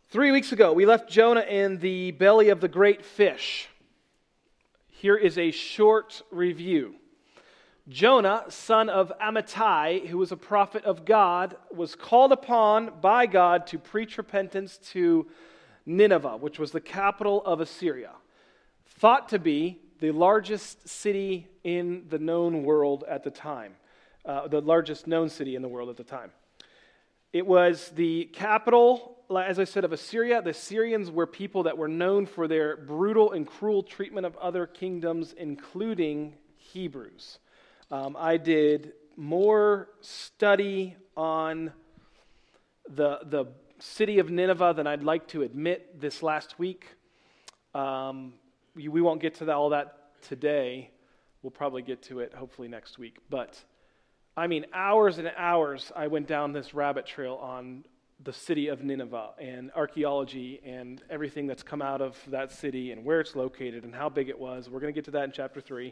3 weeks ago, we left Jonah in the belly of the great fish. Here is a short review. Jonah, son of Amittai, who was a prophet of God, was called upon by God to preach repentance to Nineveh, which was the capital of Assyria, thought to be the largest city in the known world at the time, the largest known city in the world at the time. It was the capital, as I said, of Assyria. The Assyrians were people that were known for their brutal and cruel treatment of other kingdoms, including Hebrews. I did more study on the city of Nineveh than I'd like to admit this last week. We won't get to all that today. We'll probably get to it hopefully next week. But hours and hours I went down this rabbit trail on the city of Nineveh and archaeology and everything that's come out of that city and where it's located and how big it was. We're going to get to that in chapter 3.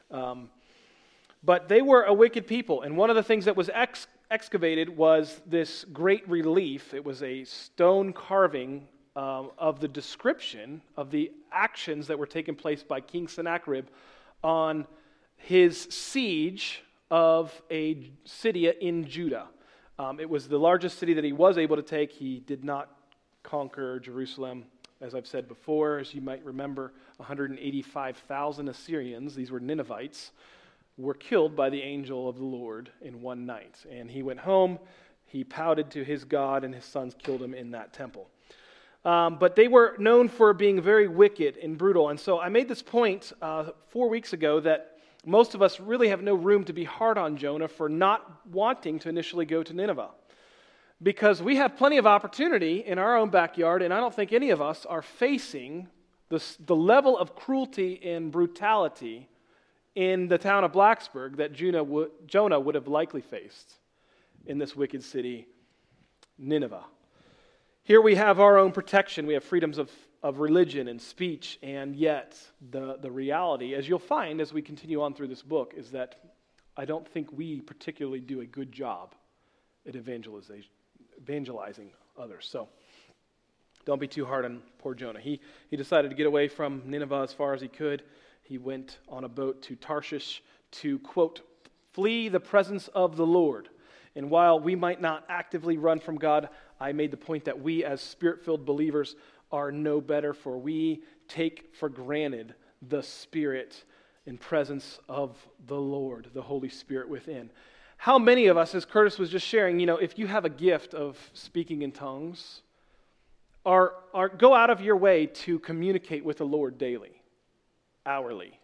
But they were a wicked people, and one of the things that was excavated was this great relief. It was a stone carving of the description of the actions that were taking place by King Sennacherib on his siege of a city in Judah. It was the largest city that he was able to take. He did not conquer Jerusalem. As I've said before, as you might remember, 185,000 Assyrians, these were Ninevites, were killed by the angel of the Lord in one night. And he went home, he pouted to his God, and his sons killed him in that temple. But they were known for being very wicked and brutal. And so I made this point 4 weeks ago that most of us really have no room to be hard on Jonah for not wanting to initially go to Nineveh. Because we have plenty of opportunity in our own backyard, and I don't think any of us are facing the level of cruelty and brutality in the town of Blacksburg that Jonah would have likely faced in this wicked city, Nineveh. Here we have our own protection. We have freedoms of religion and speech, and yet the reality, as you'll find as we continue on through this book, is that I don't think we particularly do a good job at evangelizing others. So don't be too hard on poor Jonah. He decided to get away from Nineveh as far as he could. He went on a boat to Tarshish to, quote, flee the presence of the Lord. And while we might not actively run from God, I made the point that we as Spirit-filled believers are no better, for we take for granted the Spirit and presence of the Lord, the Holy Spirit within. How many of us, as Curtis was just sharing, if you have a gift of speaking in tongues, go out of your way to communicate with the Lord daily, hourly.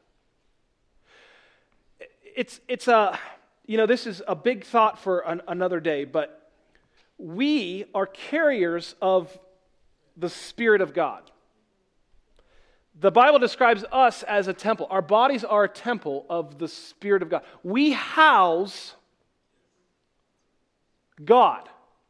This is a big thought for another day, but we are carriers of the Spirit of God. The Bible describes us as a temple. Our bodies are a temple of the Spirit of God. We house God.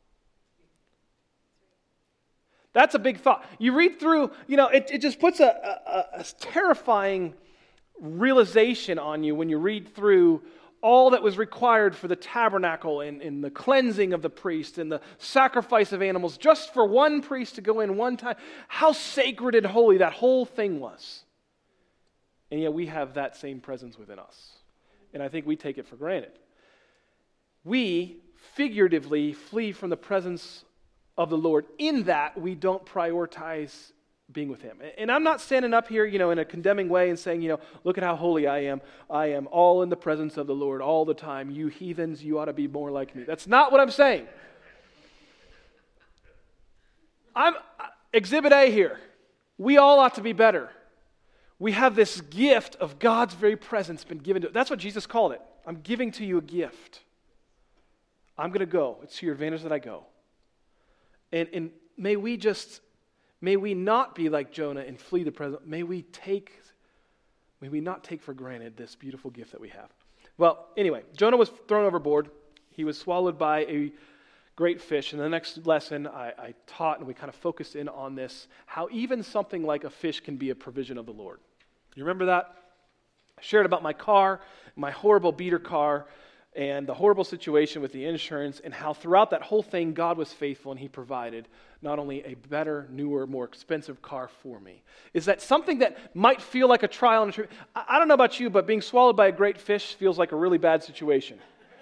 That's a big thought. You read through, it just puts a terrifying realization on you when you read through all that was required for the tabernacle and the cleansing of the priest and the sacrifice of animals just for one priest to go in one time. How sacred and holy that whole thing was. And yet we have that same presence within us. And I think we take it for granted. We figuratively flee from the presence of the Lord in that we don't prioritize being with Him. And I'm not standing up here, in a condemning way and saying, look at how holy I am. I am all in the presence of the Lord all the time. You heathens, you ought to be more like me. That's not what I'm saying. I'm Exhibit A here. We all ought to be better. We have this gift of God's very presence been given to us. That's what Jesus called it. I'm giving to you a gift. I'm going to go. It's to your advantage that I go. And may we not be like Jonah and flee the presence. May we not take for granted this beautiful gift that we have. Well, anyway, Jonah was thrown overboard. He was swallowed by a great fish. And the next lesson I taught, and we kind of focused in on this, how even something like a fish can be a provision of the Lord. You remember that? I shared about my car, my horrible beater car. and the horrible situation with the insurance, and how throughout that whole thing God was faithful and he provided not only a better, newer, more expensive car for me. Is that something that might feel like a trial and a tribulation? I don't know about you, but being swallowed by a great fish feels like a really bad situation.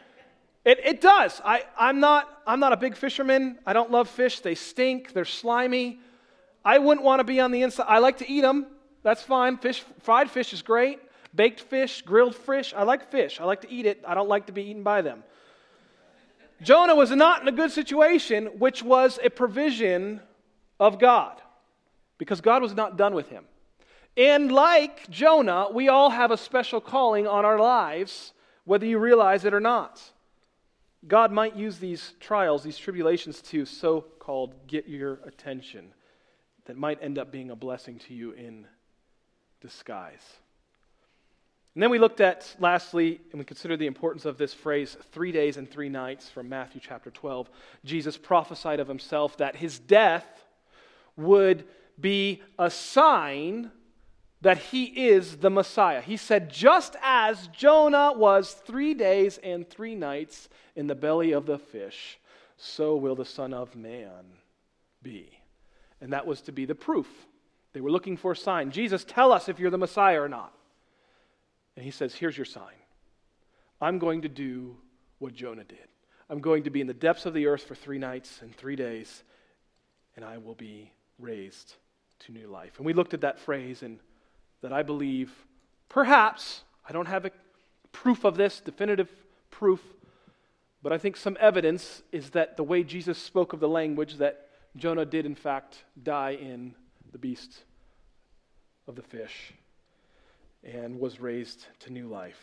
It does. I'm not a big fisherman. I don't love fish. They stink. They're slimy. I wouldn't want to be on the inside. I like to eat them. That's fine. Fried fish is great. Baked fish, grilled fish. I like fish. I like to eat it. I don't like to be eaten by them. Jonah was not in a good situation, which was a provision of God, because God was not done with him. And like Jonah, we all have a special calling on our lives, whether you realize it or not. God might use these trials, these tribulations to so-called get your attention that might end up being a blessing to you in disguise. And then we looked at, lastly, and we considered the importance of this phrase, 3 days and 3 nights from Matthew chapter 12. Jesus prophesied of himself that his death would be a sign that he is the Messiah. He said, just as Jonah was 3 days and 3 nights in the belly of the fish, so will the Son of Man be. And that was to be the proof. They were looking for a sign. Jesus, tell us if you're the Messiah or not. And he says, here's your sign. I'm going to do what Jonah did. I'm going to be in the depths of the earth for 3 nights and 3 days, and I will be raised to new life. And we looked at that phrase, and that I believe, perhaps, I don't have a proof of this, definitive proof, but I think some evidence is that the way Jesus spoke of the language, that Jonah did in fact die in the beast of the fish and was raised to new life.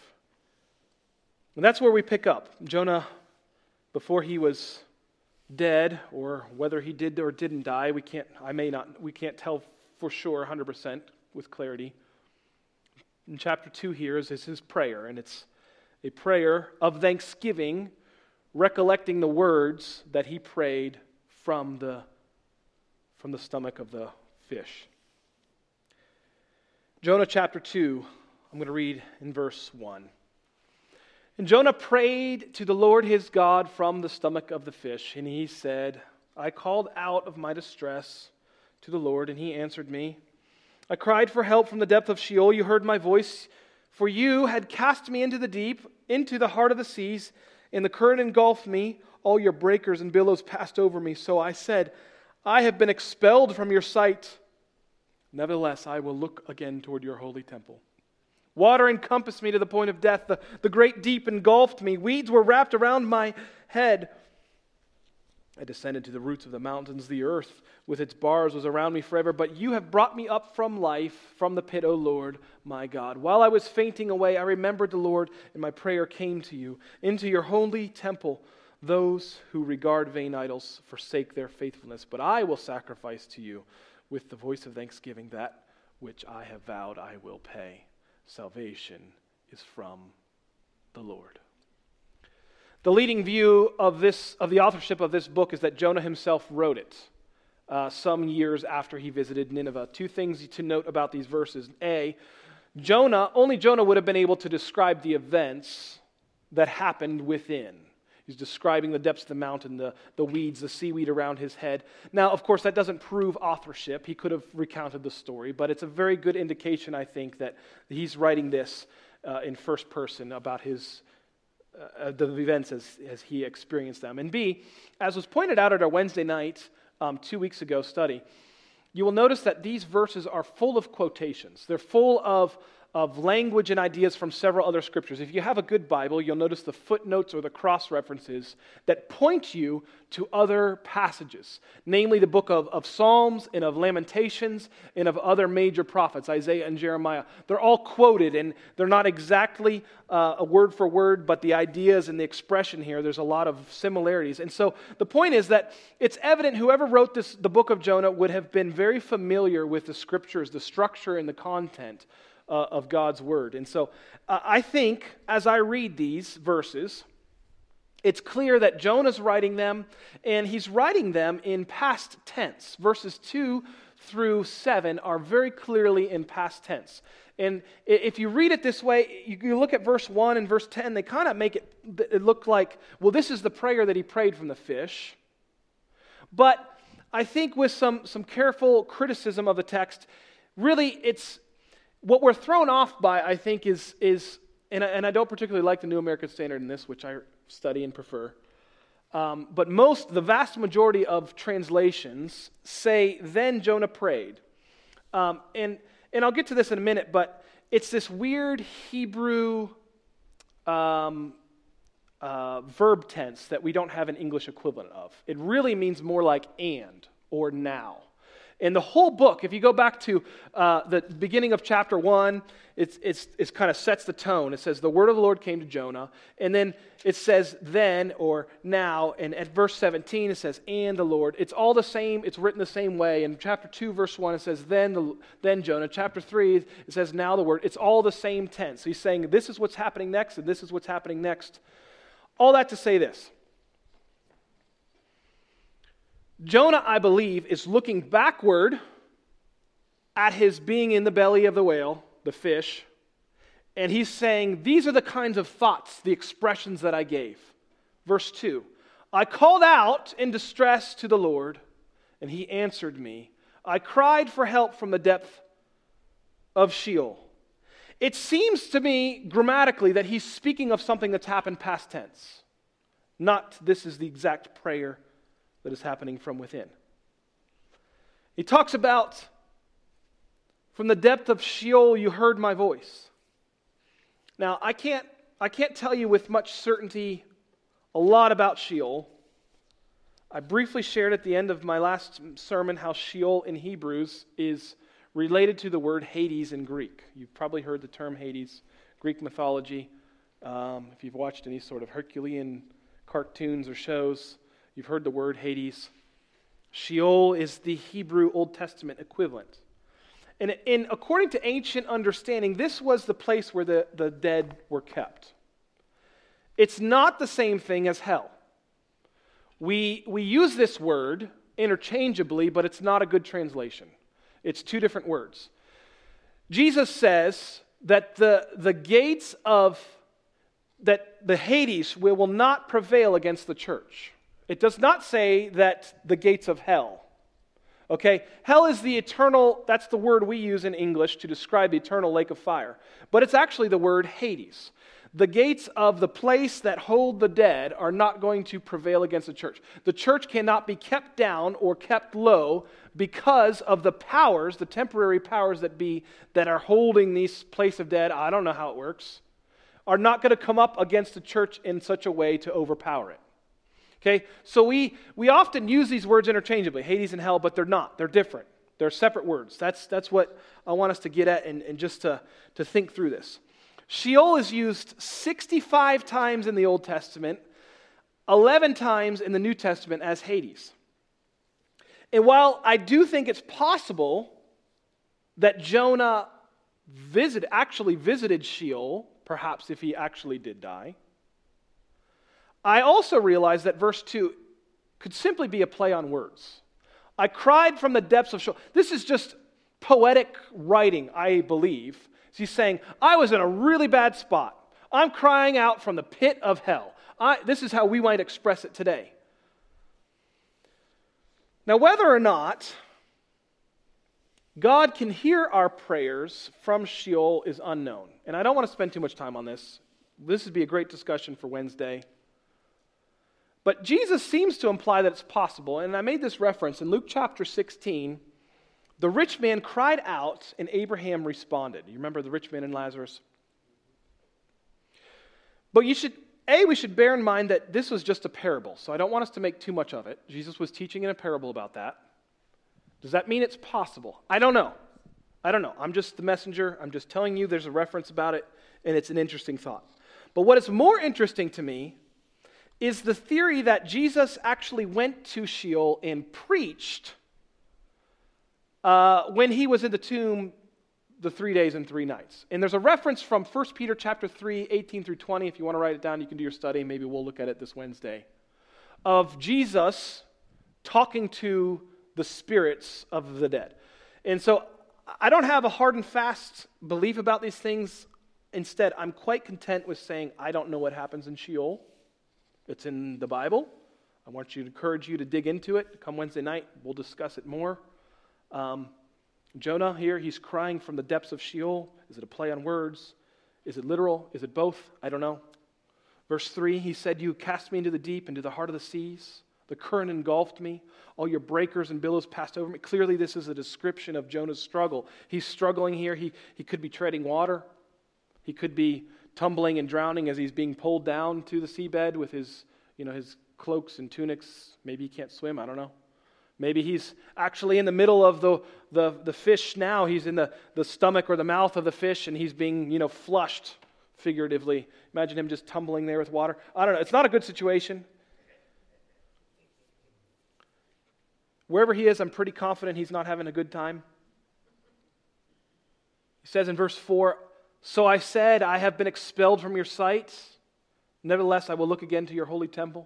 And that's where we pick up. Jonah, before he was dead, or whether he did or didn't die, we can't tell for sure 100% with clarity. In chapter 2 here is his prayer, and it's a prayer of thanksgiving, recollecting the words that he prayed from the stomach of the fish. Jonah chapter 2, I'm going to read in verse 1. And Jonah prayed to the Lord his God from the stomach of the fish, and he said, I called out of my distress to the Lord, and he answered me. I cried for help from the depth of Sheol. You heard my voice, for you had cast me into the deep, into the heart of the seas, and the current engulfed me. All your breakers and billows passed over me. So I said, I have been expelled from your sight. Nevertheless, I will look again toward your holy temple. Water encompassed me to the point of death. The great deep engulfed me. Weeds were wrapped around my head. I descended to the roots of the mountains. The earth with its bars was around me forever. But you have brought me up from life, from the pit, O Lord, my God. While I was fainting away, I remembered the Lord, and my prayer came to you. Into your holy temple, those who regard vain idols forsake their faithfulness. But I will sacrifice to you with the voice of thanksgiving. That which I have vowed I will pay. Salvation is from the Lord. The leading view of the authorship of this book is that Jonah himself wrote it some years after he visited Nineveh. 2 things to note about these verses. A, only Jonah would have been able to describe the events that happened within. He's describing the depths of the mountain, the weeds, the seaweed around his head. Now, of course, that doesn't prove authorship. He could have recounted the story, but it's a very good indication, I think, that he's writing this in first person about the events as he experienced them. And B, as was pointed out at our Wednesday night, 2 weeks ago study, you will notice that these verses are full of quotations. They're full of language and ideas from several other scriptures. If you have a good Bible, you'll notice the footnotes or the cross-references that point you to other passages, namely the book of Psalms and of Lamentations and of other major prophets, Isaiah and Jeremiah. They're all quoted, and they're not exactly a word for word, but the ideas and the expression here, there's a lot of similarities. And so the point is that it's evident whoever wrote the book of Jonah would have been very familiar with the scriptures, the structure and the content of God's word. And so I think as I read these verses, it's clear that Jonah's writing them, and he's writing them in past tense. Verses 2 through 7 are very clearly in past tense. And if you read it this way, you look at verse 1 and verse 10, they kind of make it look like, well, this is the prayer that he prayed from the fish. But I think with some careful criticism of the text, really it's what we're thrown off by, I think, is and I don't particularly like the New American Standard in this, which I study and prefer. But the vast majority of translations say, then Jonah prayed. And I'll get to this in a minute, but it's this weird Hebrew verb tense that we don't have an English equivalent of. It really means more like and or now. And the whole book, if you go back to the beginning of chapter 1, it's kind of sets the tone. It says, the word of the Lord came to Jonah. And then it says then or now. And at verse 17, it says, and the Lord. It's all the same. It's written the same way. In chapter 2, verse 1, it says, then Jonah. Chapter 3, it says, now the word. It's all the same tense. He's saying, this is what's happening next, and this is what's happening next. All that to say this. Jonah, I believe, is looking backward at his being in the belly of the whale, the fish, and he's saying, these are the kinds of thoughts, the expressions that I gave. Verse 2, I called out in distress to the Lord, and he answered me. I cried for help from the depth of Sheol. It seems to me grammatically that he's speaking of something that's happened past tense. Not this is the exact prayer that is happening from within. He talks about, from the depth of Sheol you heard my voice. Now, I can't tell you with much certainty a lot about Sheol. I briefly shared at the end of my last sermon how Sheol in Hebrews is related to the word Hades in Greek. You've probably heard the term Hades, Greek mythology. If you've watched any sort of Herculean cartoons or shows, you've heard the word Hades. Sheol is the Hebrew Old Testament equivalent. And according to ancient understanding, this was the place where the dead were kept. It's not the same thing as hell. We use this word interchangeably, but it's not a good translation. It's two different words. Jesus says that the gates of, that the Hades will not prevail against the church. It does not say that the gates of hell. Okay? Hell is the eternal, that's the word we use in English to describe the eternal lake of fire. But it's actually the word Hades. The gates of the place that hold the dead are not going to prevail against the church. The church cannot be kept down or kept low because of the powers, the temporary powers that are holding this place of dead. I don't know how it works. Are not going to come up against the church in such a way to overpower it. Okay, so we often use these words interchangeably, Hades and hell, but they're not. They're different. They're separate words. That's what I want us to get at and just to think through this. Sheol is used 65 times in the Old Testament, 11 times in the New Testament as Hades. And while I do think it's possible that Jonah actually visited Sheol, perhaps if he actually did die, I also realize that verse 2 could simply be a play on words. I cried from the depths of Sheol. This is just poetic writing, I believe. He's saying, I was in a really bad spot. I'm crying out from the pit of hell. This is how we might express it today. Now, whether or not God can hear our prayers from Sheol is unknown. And I don't want to spend too much time on this. This would be a great discussion for Wednesday. But Jesus seems to imply that it's possible, and I made this reference in Luke chapter 16. The rich man cried out, and Abraham responded. You remember the rich man and Lazarus? But we should bear in mind that this was just a parable, so I don't want us to make too much of it. Jesus was teaching in a parable about that. Does that mean it's possible? I don't know. I'm just the messenger. I'm just telling you there's a reference about it, and it's an interesting thought. But what is more interesting to me is the theory that Jesus actually went to Sheol and preached when he was in the tomb the 3 days and 3 nights. And there's a reference from 1 Peter chapter 3, 18 through 20. If you want to write it down, you can do your study. Maybe we'll look at it this Wednesday. Of Jesus talking to the spirits of the dead. And so I don't have a hard and fast belief about these things. Instead, I'm quite content with saying I don't know what happens in Sheol. It's in the Bible. I want you to encourage you to dig into it. Come Wednesday night, we'll discuss it more. Jonah here, he's crying from the depths of Sheol. Is it a play on words? Is it literal? Is it both? I don't know. Verse 3, he said, you cast me into the deep, into the heart of the seas. The current engulfed me. All your breakers and billows passed over me. Clearly, this is a description of Jonah's struggle. He's struggling here. He could be treading water. He could be tumbling and drowning as he's being pulled down to the seabed with his cloaks and tunics. Maybe he can't swim. I don't know. Maybe he's actually in the middle of the fish now. He's in the stomach or the mouth of the fish, and he's being, flushed figuratively. Imagine him just tumbling there with water. I don't know. It's not a good situation. Wherever he is, I'm pretty confident he's not having a good time. He says in verse 4, so I said, I have been expelled from your sight. Nevertheless, I will look again to your holy temple.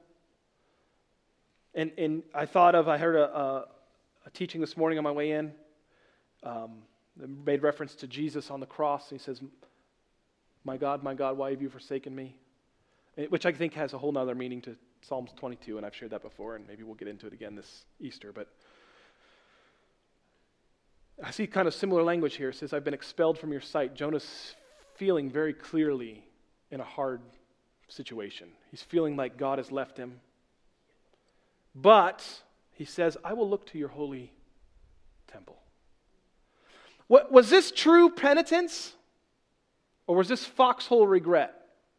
And I heard a teaching this morning on my way in that made reference to Jesus on the cross. He says, my God, why have you forsaken me? Which I think has a whole other meaning to Psalms 22, and I've shared that before, and maybe we'll get into it again this Easter. But I see kind of similar language here. It says, I've been expelled from your sight. Jonah's feeling very clearly in a hard situation. He's feeling like God has left him. But he says, I will look to your holy temple. Was this true penitence? Or was this foxhole regret?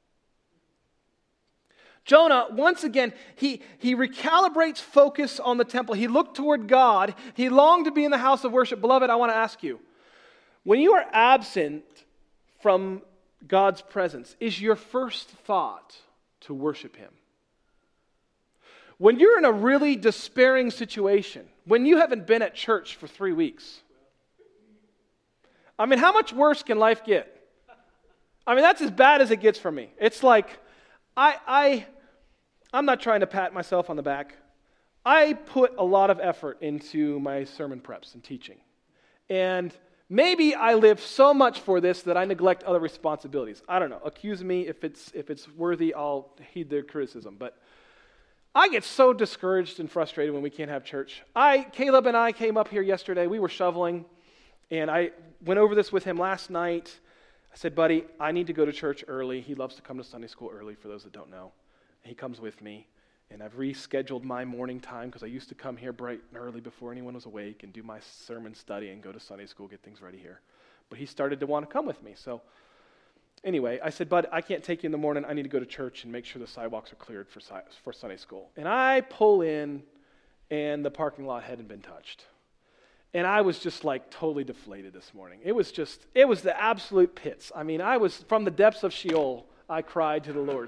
Jonah, once again, he recalibrates focus on the temple. He looked toward God. He longed to be in the house of worship. Beloved, I want to ask you, when you are absent from God's presence, is your first thought to worship Him? When you're in a really despairing situation, when you haven't been at church for 3 weeks, I mean, how much worse can life get? I mean, that's as bad as it gets for me. It's like, I'm not trying to pat myself on the back. I put a lot of effort into my sermon preps and teaching. And maybe I live so much for this that I neglect other responsibilities. I don't know. Accuse me if it's worthy, I'll heed their criticism. But I get so discouraged and frustrated when we can't have church. Caleb and I came up here yesterday. We were shoveling, and I went over this with him last night. I said, buddy, I need to go to church early. He loves to come to Sunday school early, for those that don't know. He comes with me, and I've rescheduled my morning time because I used to come here bright and early before anyone was awake and do my sermon study and go to Sunday school, get things ready here. But he started to want to come with me. So anyway, I said, bud, I can't take you in the morning. I need to go to church and make sure the sidewalks are cleared for Sunday school. And I pull in, and the parking lot hadn't been touched. And I was just like totally deflated this morning. It was the absolute pits. I mean, I was from the depths of Sheol, I cried to the Lord.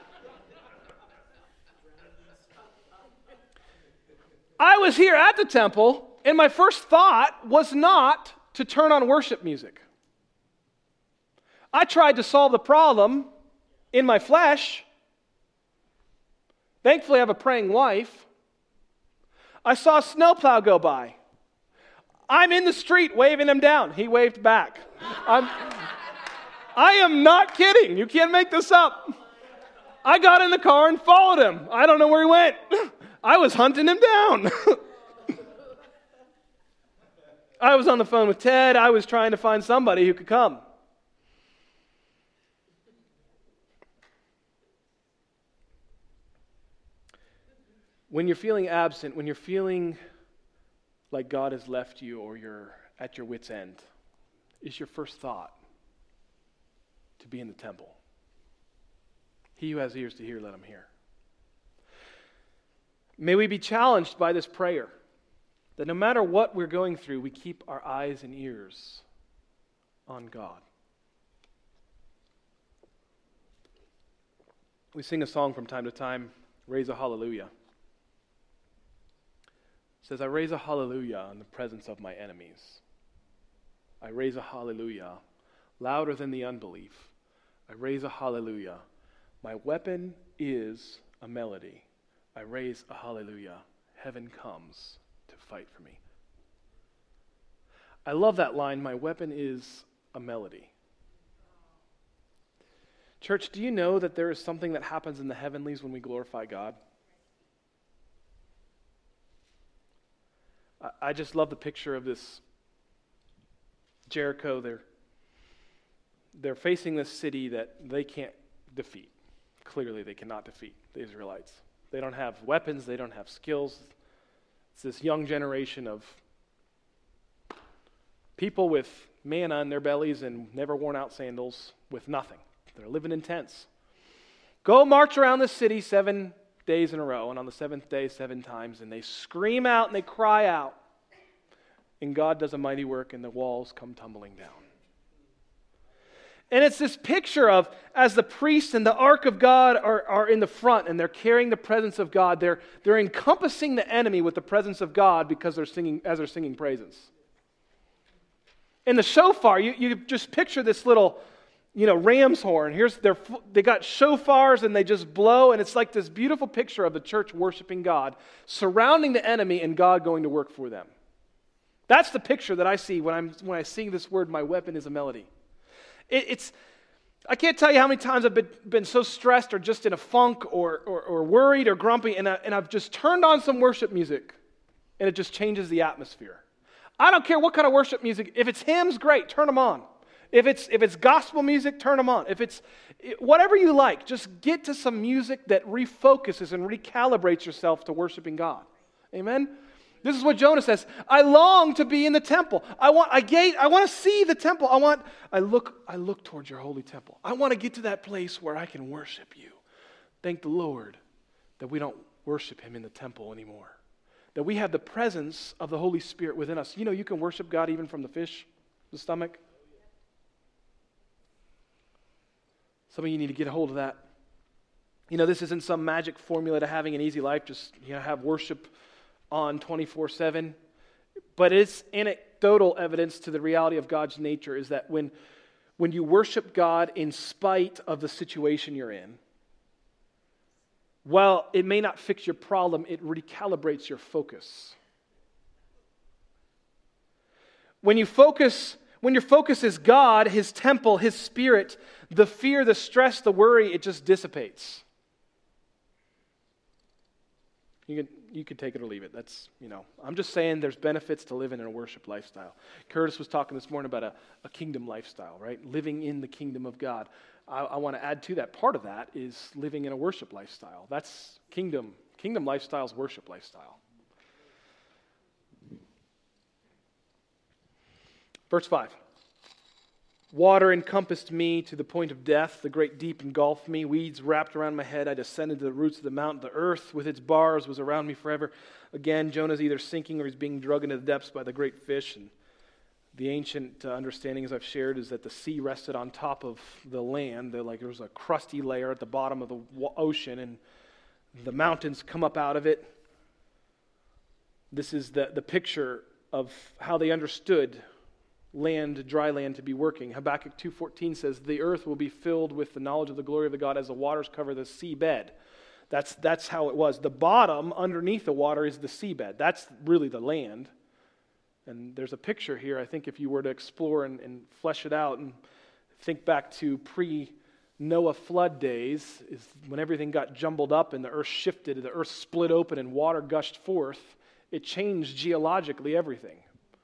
I was here at the temple, and my first thought was not to turn on worship music. I tried to solve the problem in my flesh. Thankfully, I have a praying wife. I saw a snowplow go by. I'm in the street waving him down. He waved back. I am not kidding. You can't make this up. I got in the car and followed him. I don't know where he went. I was hunting him down. I was on the phone with Ted. I was trying to find somebody who could come. When you're feeling absent, when you're feeling like God has left you or you're at your wit's end, is your first thought to be in the temple? He who has ears to hear, let him hear. May we be challenged by this prayer that no matter what we're going through, we keep our eyes and ears on God. We sing a song from time to time, Raise a Hallelujah. It says, I raise a hallelujah in the presence of my enemies. I raise a hallelujah louder than the unbelief. I raise a hallelujah. My weapon is a melody. I raise a hallelujah. Heaven comes to fight for me. I love that line, my weapon is a melody. Church, do you know that there is something that happens in the heavenlies when we glorify God? I just love the picture of this Jericho. They're facing this city that they can't defeat. Clearly they cannot defeat the Israelites. They don't have weapons, they don't have skills. It's this young generation of people with manna in their bellies and never worn out sandals with nothing. They're living in tents. Go march around the city 7 days in a row, and on the seventh day 7 times, and they scream out and they cry out. And God does a mighty work and the walls come tumbling down. And it's this picture of, as the priests and the ark of God are in the front and they're carrying the presence of God, they're encompassing the enemy with the presence of God because they're singing praises. In the shofar, you just picture this little, ram's horn. They got shofars and they just blow, and it's like this beautiful picture of the church worshiping God, surrounding the enemy and God going to work for them. That's the picture that I see when I sing this word, my weapon is a melody. I can't tell you how many times I've been so stressed or just in a funk or worried or grumpy, and I've just turned on some worship music, and it just changes the atmosphere. I don't care what kind of worship music. If it's hymns, great, turn them on. If it's gospel music, turn them on. If it's whatever you like, just get to some music that refocuses and recalibrates yourself to worshiping God. Amen? This is what Jonah says. I long to be in the temple. I want to see the temple. I look towards your holy temple. I want to get to that place where I can worship you. Thank the Lord that we don't worship him in the temple anymore. That we have the presence of the Holy Spirit within us. You can worship God even from the stomach. Some of you need to get a hold of that. This isn't some magic formula to having an easy life. Just have worship on 24/7. But it's anecdotal evidence to the reality of God's nature is that when you worship God in spite of the situation you're in, while it may not fix your problem, it recalibrates your focus. When your focus is God, his temple, his spirit, the fear, the stress, the worry, it just dissipates. You can take it or leave it. That's, I'm just saying there's benefits to living in a worship lifestyle. Curtis was talking this morning about a kingdom lifestyle, right? Living in the kingdom of God. I want to add to that. Part of that is living in a worship lifestyle. That's kingdom. Kingdom lifestyle is worship lifestyle. Verse 5. Water encompassed me to the point of death. The great deep engulfed me. Weeds wrapped around my head. I descended to the roots of the mountain. The earth with its bars was around me forever. Again, Jonah's either sinking or he's being dragged into the depths by the great fish. And the ancient understanding, as I've shared, is that the sea rested on top of the land. There was a crusty layer at the bottom of the ocean, and the mountains come up out of it. This is the picture of how they understood dry land to be working. Habakkuk 2:14 says, the earth will be filled with the knowledge of the glory of the God as the waters cover the seabed. That's how it was. The bottom underneath the water is the seabed. That's really the land. And there's a picture here, I think, if you were to explore and flesh it out and think back to pre-Noah flood days, is when everything got jumbled up and the earth shifted, the earth split open and water gushed forth. It changed geologically everything.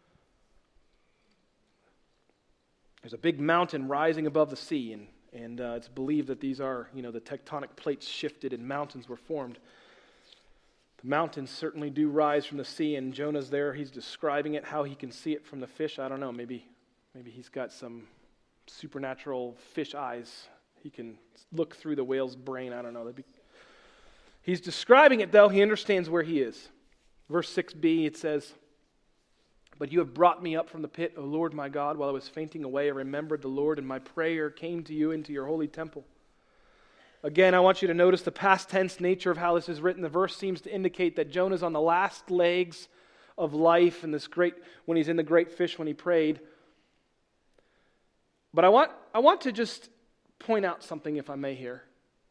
There's a big mountain rising above the sea, and it's believed that these are, the tectonic plates shifted and mountains were formed. The mountains certainly do rise from the sea, and Jonah's there. He's describing it, how he can see it from the fish. I don't know, maybe he's got some supernatural fish eyes. He can look through the whale's brain. I don't know. He's describing it, though. He understands where he is. Verse 6b, it says, but you have brought me up from the pit, O Lord my God. While I was fainting away, I remembered the Lord, and my prayer came to you into your holy temple. Again, I want you to notice the past tense nature of how this is written. The verse seems to indicate that Jonah's on the last legs of life and when he's in the great fish when he prayed. But I want to just point out something, if I may, here,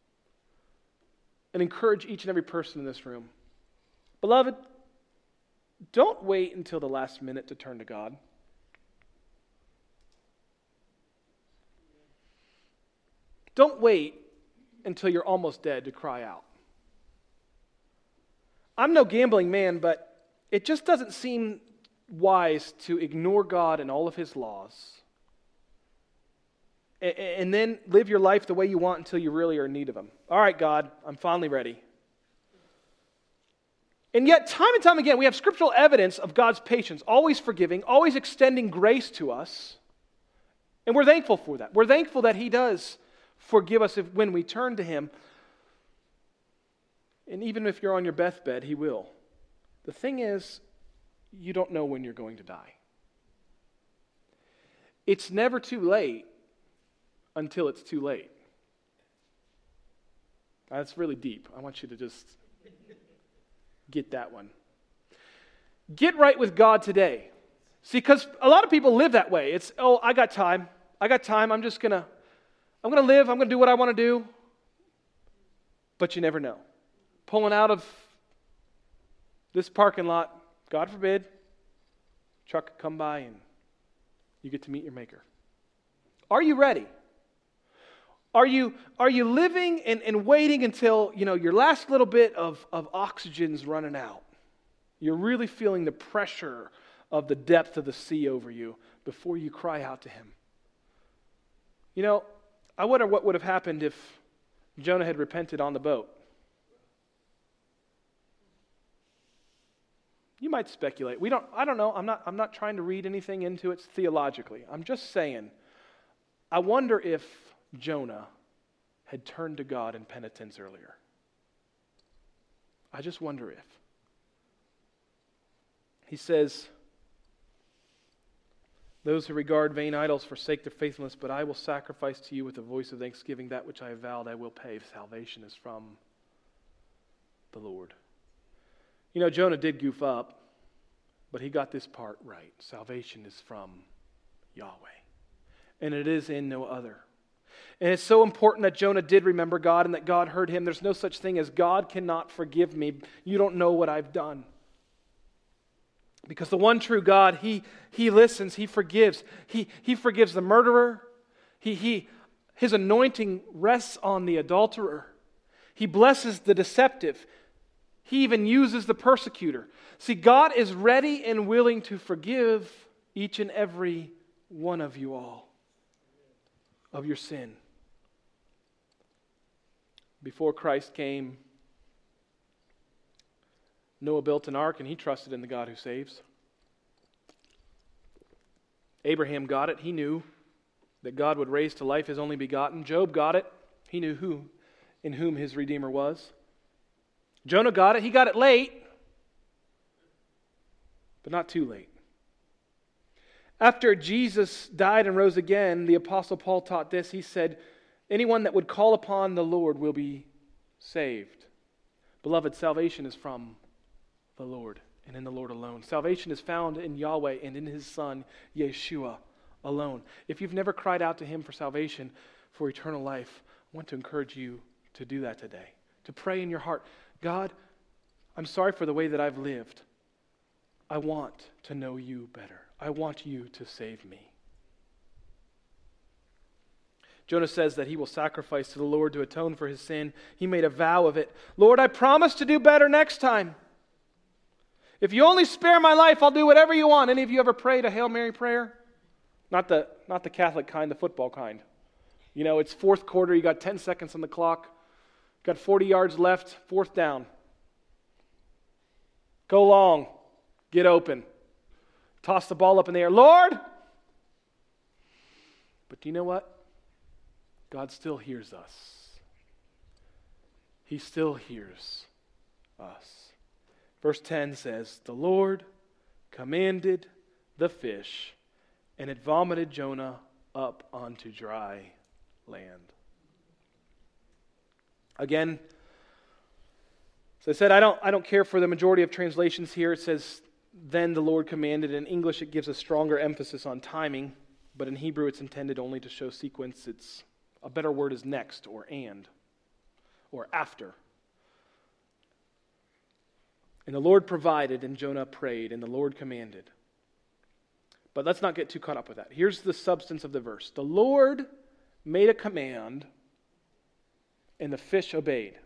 and encourage each and every person in this room. Beloved, don't wait until the last minute to turn to God. don't wait until you're almost dead to cry out. I'm no gambling man, but it just doesn't seem wise to ignore God and all of His laws and then live your life the way you want until you really are in need of Him. All right, God, I'm finally ready. And yet, time and time again, we have scriptural evidence of God's patience, always forgiving, always extending grace to us. And we're thankful for that. We're thankful that He does forgive us when we turn to Him. And even if you're on your deathbed, He will. The thing is, you don't know when you're going to die. It's never too late until it's too late. That's really deep. I want you to just get that one. Get right with God today. See, because a lot of people live that way. It's, I got time. I'm going to live. I'm going to do what I want to do. But you never know. Pulling out of this parking lot, God forbid, truck could come by and you get to meet your Maker. Are you ready? Are you living and waiting until, your last little bit of oxygen's running out? You're really feeling the pressure of the depth of the sea over you before you cry out to Him. I wonder what would have happened if Jonah had repented on the boat. You might speculate. I don't know. I'm not trying to read anything into it theologically. I'm just saying, I wonder if Jonah had turned to God in penitence earlier. I just wonder if. He says, those who regard vain idols forsake their faithfulness, but I will sacrifice to you with a voice of thanksgiving that which I have vowed I will pay. Salvation is from the Lord. Jonah did goof up, but he got this part right. Salvation is from Yahweh, and it is in no other. And it's so important that Jonah did remember God and that God heard him. There's no such thing as God cannot forgive me. You don't know what I've done. Because the one true God, He listens, He forgives. He forgives the murderer. His anointing rests on the adulterer. He blesses the deceptive. He even uses the persecutor. See, God is ready and willing to forgive each and every one of you all of your sin. Before Christ came, Noah built an ark and he trusted in the God who saves. Abraham got it. He knew that God would raise to life His only begotten. Job got it. He knew in whom his Redeemer was. Jonah got it. He got it late, but not too late. After Jesus died and rose again, the Apostle Paul taught this. He said, anyone that would call upon the Lord will be saved. Beloved, salvation is from the Lord and in the Lord alone. Salvation is found in Yahweh and in His Son, Yeshua, alone. If you've never cried out to Him for salvation, for eternal life, I want to encourage you to do that today. To pray in your heart, God, I'm sorry for the way that I've lived. I want to know You better. I want You to save me. Jonah says that he will sacrifice to the Lord to atone for his sin. He made a vow of it. Lord, I promise to do better next time. If You only spare my life, I'll do whatever You want. Any of you ever prayed a Hail Mary prayer? Not the Catholic kind, the football kind. It's fourth quarter, you got 10 seconds on the clock, got 40 yards left, fourth down. Go long, get open. Toss the ball up in the air. Lord! But do you know what? God still hears us. He still hears us. Verse 10 says, the Lord commanded the fish, and it vomited Jonah up onto dry land. Again, as I said, I don't care for the majority of translations here. It says, then the Lord commanded. In English, it gives a stronger emphasis on timing, but in Hebrew, it's intended only to show sequence. A better word is next, or and, or after. And the Lord provided, and Jonah prayed, and the Lord commanded. But let's not get too caught up with that. Here's the substance of the verse. The Lord made a command, and the fish obeyed.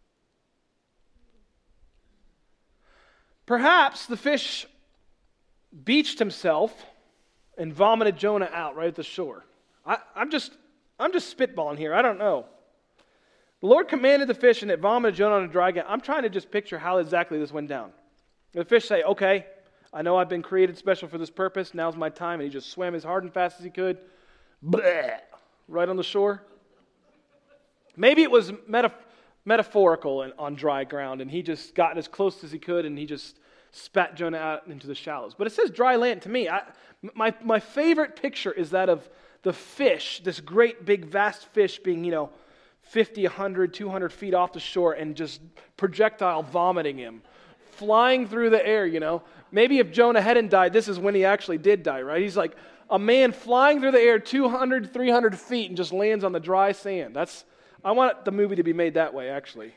Perhaps the fish beached himself and vomited Jonah out right at the shore. I'm just spitballing here. I don't know. The Lord commanded the fish and it vomited Jonah on a dry ground. I'm trying to just picture how exactly this went down. The fish say, okay, I know I've been created special for this purpose. Now's my time. And he just swam as hard and fast as he could. Bleh, right on the shore. Maybe it was metaphorical and on dry ground, and he just got as close as he could, and he just spat Jonah out into the shallows. But it says dry land to me. My favorite picture is that of the fish, this great big vast fish being, 50, 100, 200 feet off the shore and just projectile vomiting him, flying through the air, Maybe if Jonah hadn't died, this is when he actually did die, right? He's like a man flying through the air 200, 300 feet and just lands on the dry sand. I want the movie to be made that way, actually.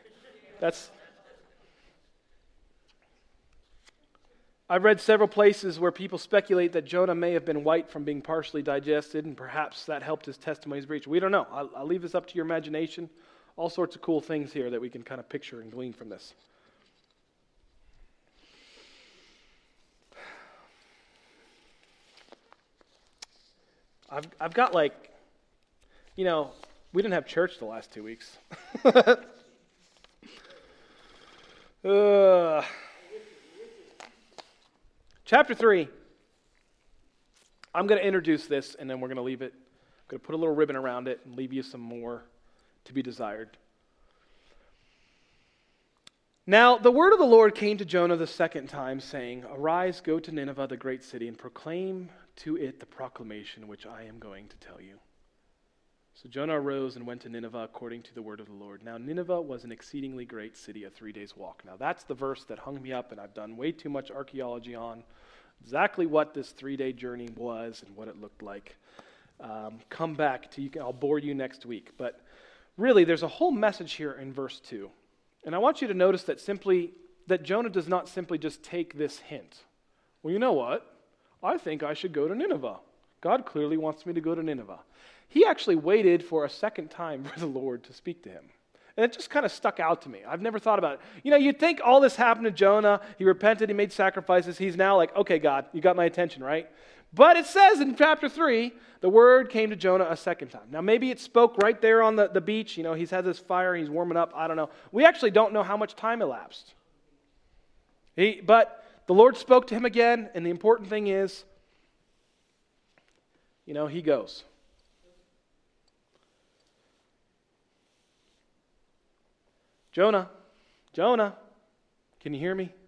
I've read several places where people speculate that Jonah may have been white from being partially digested, and perhaps that helped his testimony's breach. We don't know. I'll leave this up to your imagination. All sorts of cool things here that we can kind of picture and glean from this. I've got we didn't have church the last 2 weeks. Chapter 3. I'm going to introduce this, and then we're going to leave it. I'm going to put a little ribbon around it and leave you some more to be desired. Now, the word of the Lord came to Jonah the second time, saying, "Arise, go to Nineveh, the great city, and proclaim to it the proclamation which I am going to tell you." So Jonah arose and went to Nineveh according to the word of the Lord. Now Nineveh was an exceedingly great city, a 3 days walk. Now that's the verse that hung me up, and I've done way too much archaeology on exactly what this 3-day journey was and what it looked like. Come back to you. I'll bore you next week. But really, there's a whole message here in verse 2. And I want you to notice that Jonah does not simply just take this hint. Well, you know what? I think I should go to Nineveh. God clearly wants me to go to Nineveh. He actually waited for a second time for the Lord to speak to him. And it just kind of stuck out to me. I've never thought about it. You'd think all this happened to Jonah. He repented. He made sacrifices. He's now like, okay, God, you got my attention, right? But it says in chapter 3, the word came to Jonah a second time. Now, maybe it spoke right there on the beach. He's had this fire. He's warming up. I don't know. We actually don't know how much time elapsed. But the Lord spoke to him again, and the important thing is, he goes. Jonah, can you hear me?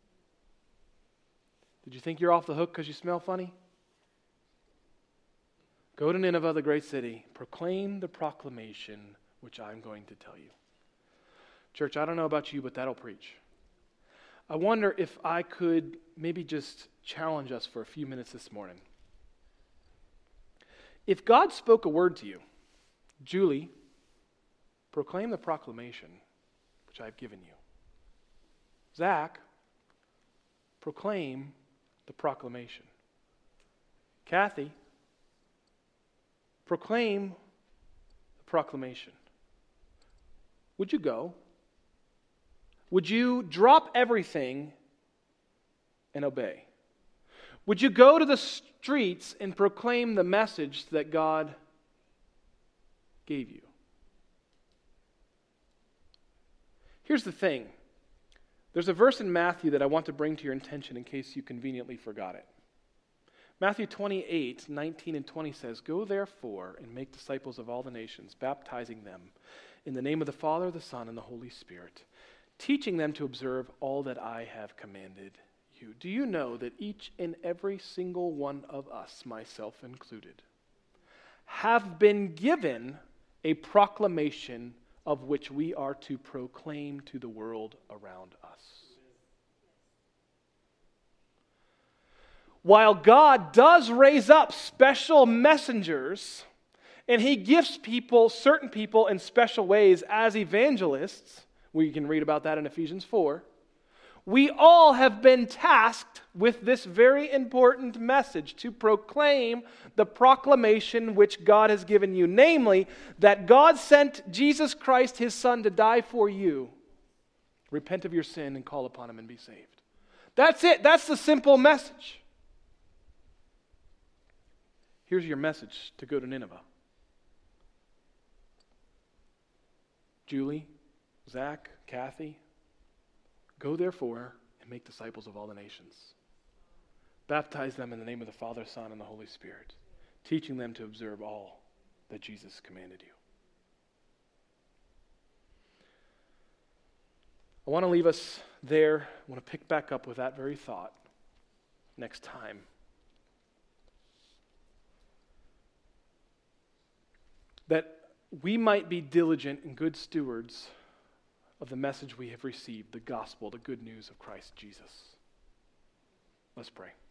Did you think you're off the hook because you smell funny? Go to Nineveh, the great city. Proclaim the proclamation which I'm going to tell you. Church, I don't know about you, but that'll preach. I wonder if I could maybe just challenge us for a few minutes this morning. If God spoke a word to you, Julie, proclaim the proclamation which I've given you. Zach, proclaim the proclamation. Kathy, proclaim the proclamation. Would you go? Would you drop everything and obey? Would you go to the streets and proclaim the message that God gave you? Here's the thing. There's a verse in Matthew that I want to bring to your attention in case you conveniently forgot it. Matthew 28, 19 and 20 says, "Go therefore and make disciples of all the nations, baptizing them in the name of the Father, the Son, and the Holy Spirit, teaching them to observe all that I have commanded you." Do you know that each and every single one of us, myself included, have been given a proclamation of which we are to proclaim to the world around us? While God does raise up special messengers, and He gifts certain people in special ways as evangelists, we can read about that in Ephesians 4, We all have been tasked with this very important message to proclaim the proclamation which God has given you, namely, that God sent Jesus Christ, his Son, to die for you. Repent of your sin and call upon him and be saved. That's it. That's the simple message. Here's your message to go to Nineveh. Julie, Zach, Kathy, go therefore and make disciples of all the nations. Baptize them in the name of the Father, Son, and the Holy Spirit, teaching them to observe all that Jesus commanded you. I want to leave us there. I want to pick back up with that very thought next time. That we might be diligent and good stewards of the message we have received, the gospel, the good news of Christ Jesus. Let's pray.